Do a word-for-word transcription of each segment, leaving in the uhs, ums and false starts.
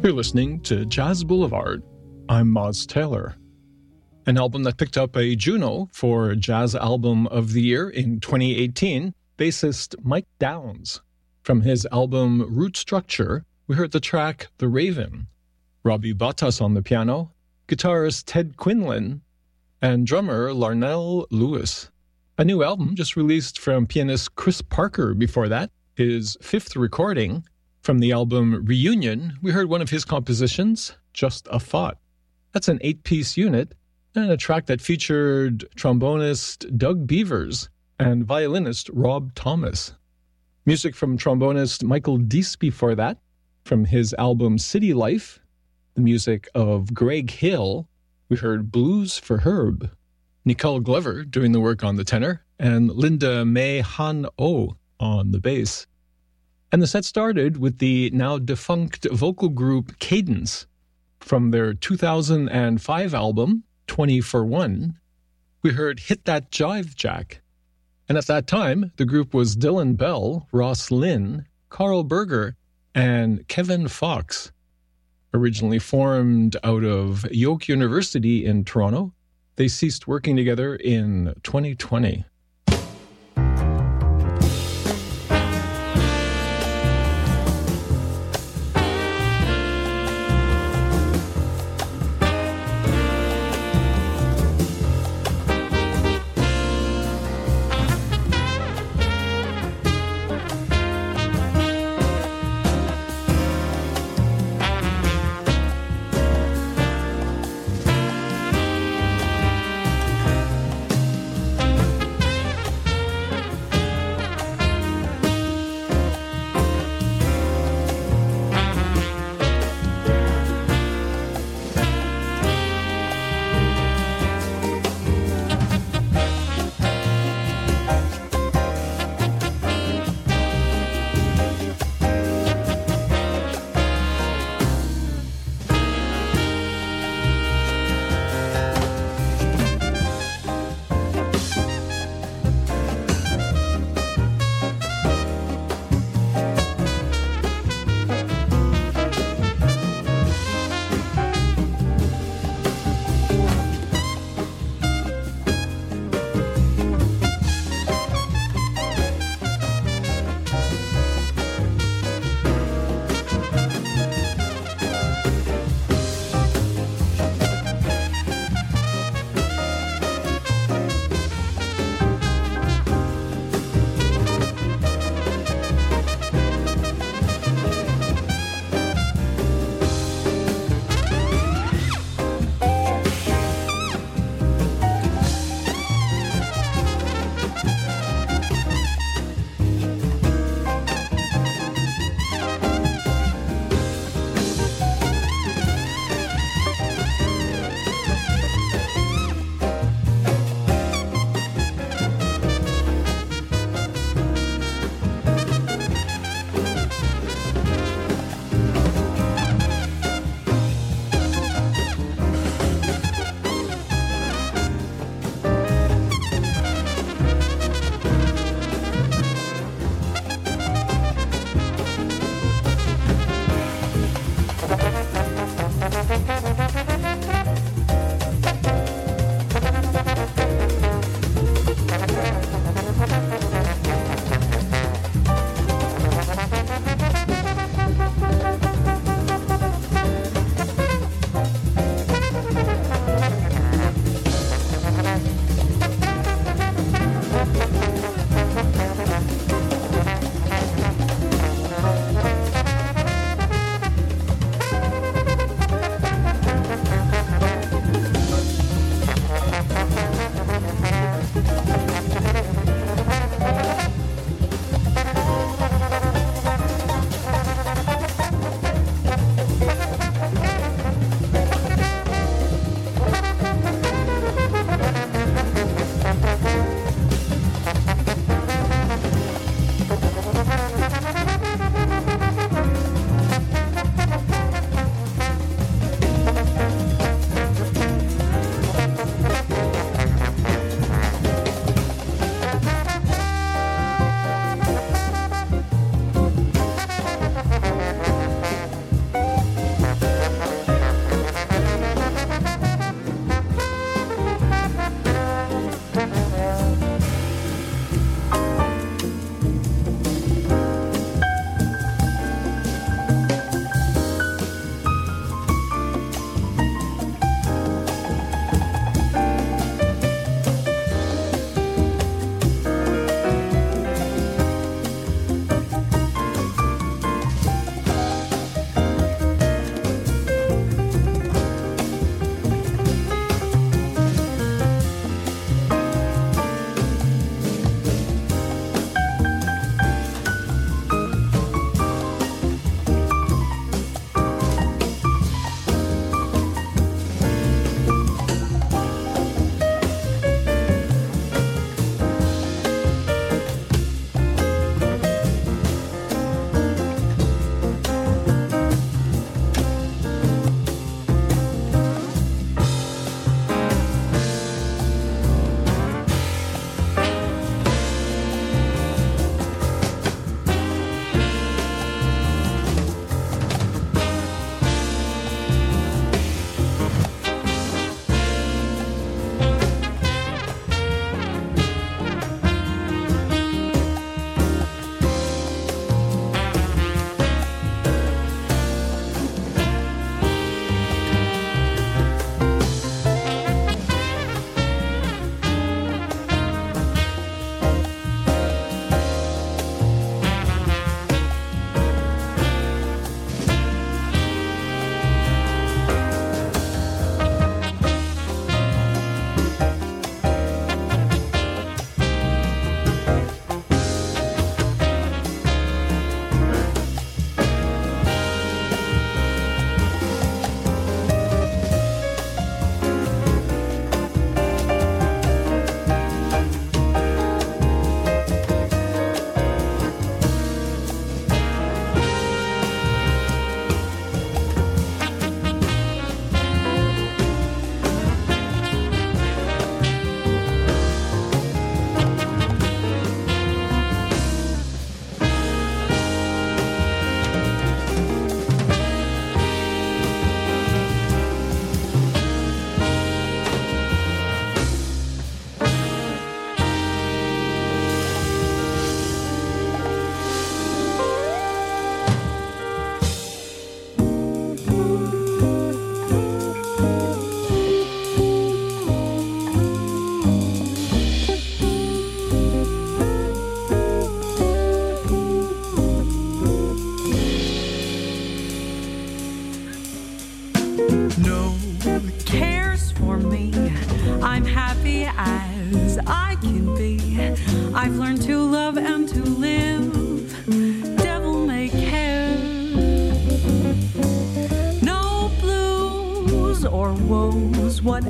You're listening to Jazz Boulevard. I'm Moz Taylor. An album that picked up a Juno for Jazz Album of the Year in twenty eighteen, bassist Mike Downs. From his album Root Structure, we heard the track The Raven, Robbie Bottas on the piano, guitarist Ted Quinlan, and drummer Larnell Lewis. A new album just released from pianist Chris Parker before that, his fifth recording. From the album Reunion, we heard one of his compositions, Just a Thought. That's an eight-piece unit, and a track that featured trombonist Doug Beavers and violinist Rob Thomas. Music from trombonist Michael Deese before that, from his album City Life. The music of Greg Hill, we heard Blues for Herb. Nicole Glover doing the work on the tenor, and Linda May Han Oh on the bass. And the set started with the now defunct vocal group Cadence. From their two thousand five album, twenty for one, we heard Hit That Jive Jack. And at that time, the group was Dylan Bell, Ross Lynn, Carl Berger, and Kevin Fox. Originally formed out of York University in Toronto, they ceased working together in twenty twenty.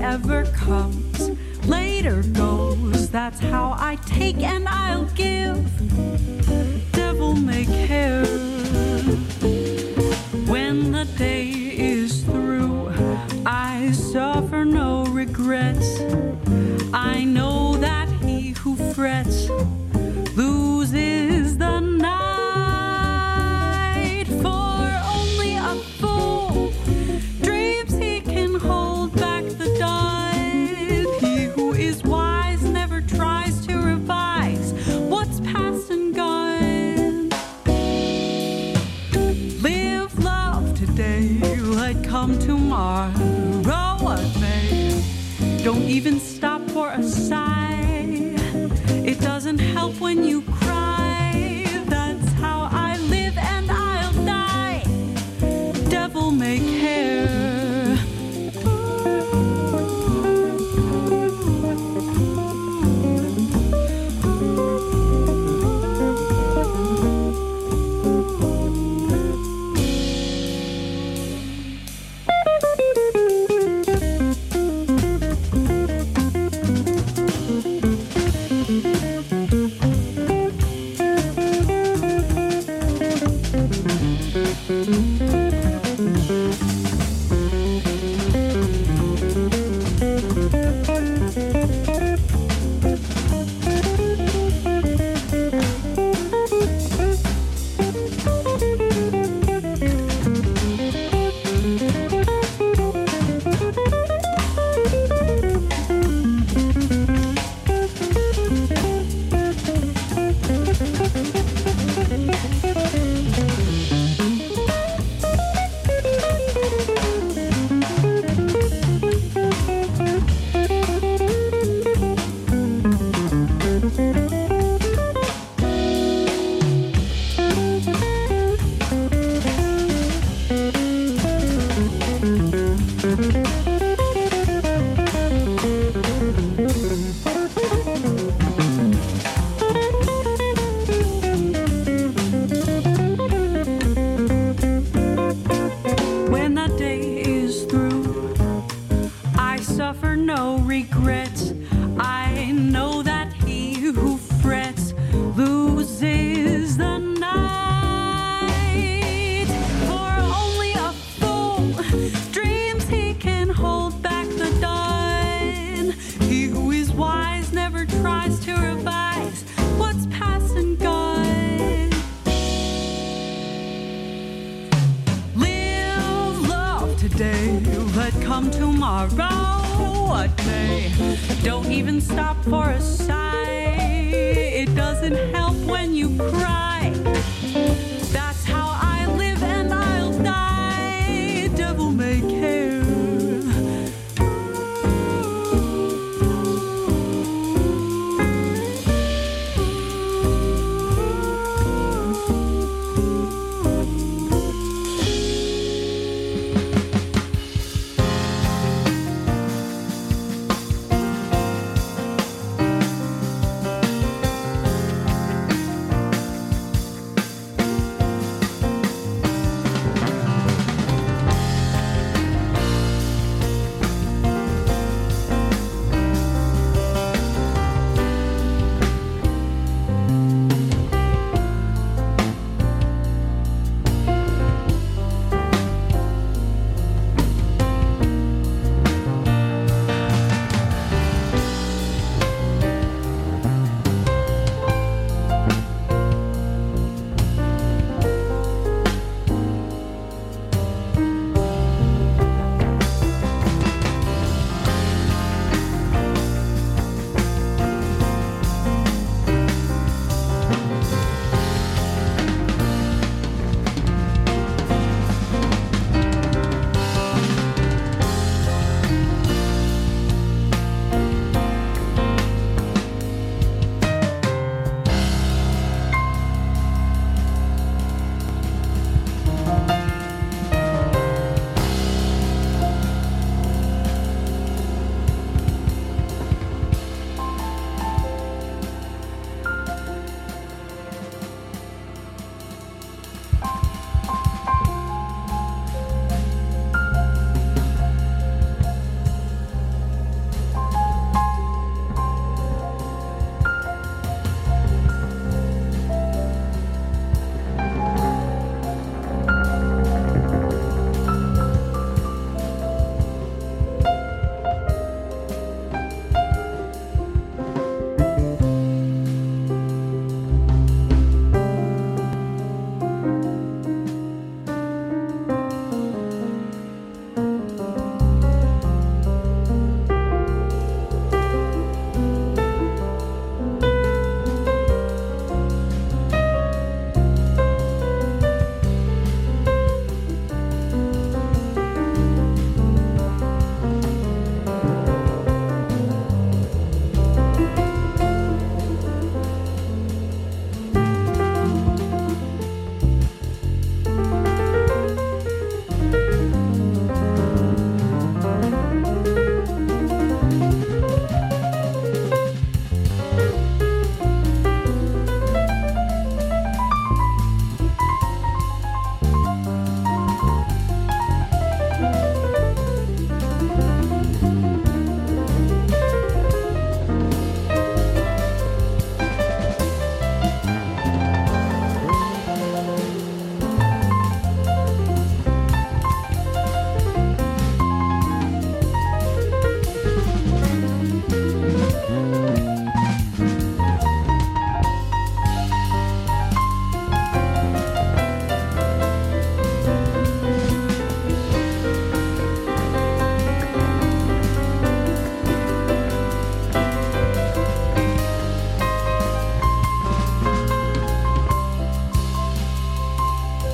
whatever comes later goes. That's how I take and I'll give. Devil may care. When the day is through, I suffer no regrets. I know that he who frets loses the night. For only a fool dreams he can hold back the dawn. He who is wise never tries to revise what's past and gone. Live love today, let come tomorrow what may. Don't even stop for a sigh. It doesn't help when you cry. That's how I live and I'll die. Devil may care.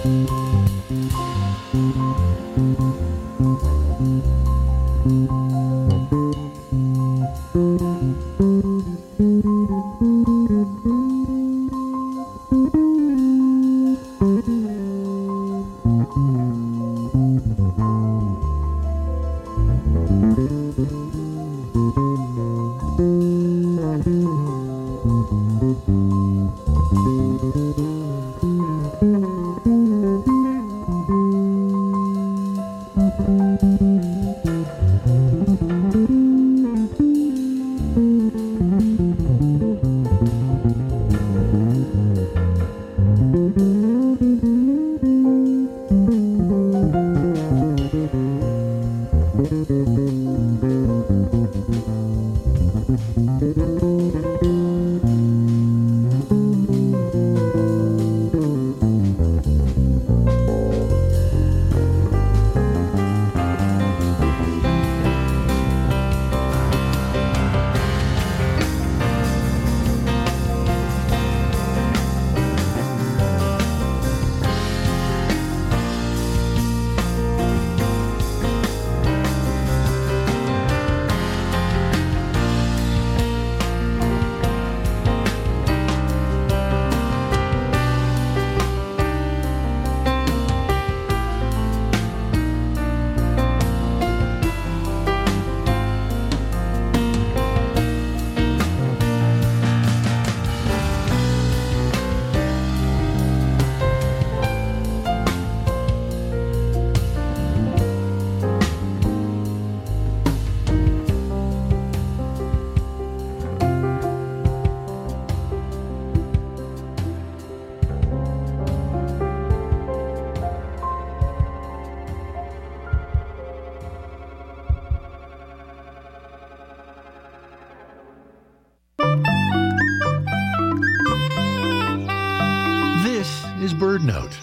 BirdNote.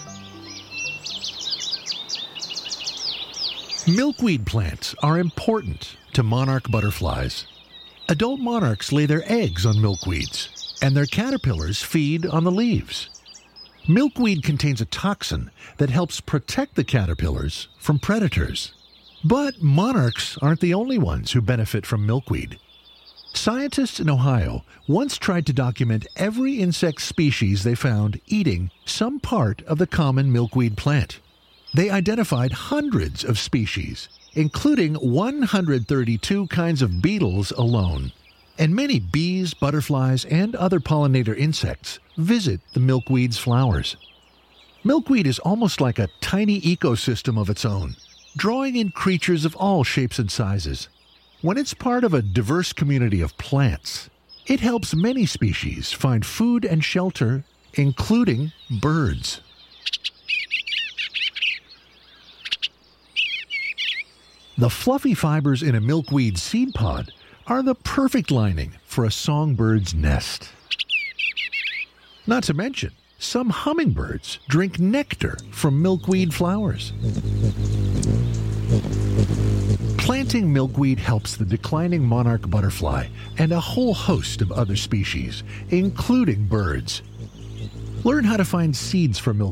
Milkweed plants are important to monarch butterflies. Adult monarchs lay their eggs on milkweeds, and their caterpillars feed on the leaves. Milkweed contains a toxin that helps protect the caterpillars from predators. But monarchs aren't the only ones who benefit from milkweed. Scientists in Ohio once tried to document every insect species they found eating some part of the common milkweed plant. They identified hundreds of species, including one hundred thirty-two kinds of beetles alone. And many bees, butterflies, and other pollinator insects visit the milkweed's flowers. Milkweed is almost like a tiny ecosystem of its own, drawing in creatures of all shapes and sizes. When it's part of a diverse community of plants, it helps many species find food and shelter, including birds. The fluffy fibers in a milkweed seed pod are the perfect lining for a songbird's nest. Not to mention, some hummingbirds drink nectar from milkweed flowers. Planting milkweed helps the declining monarch butterfly and a whole host of other species, including birds. Learn how to find seeds for milkweed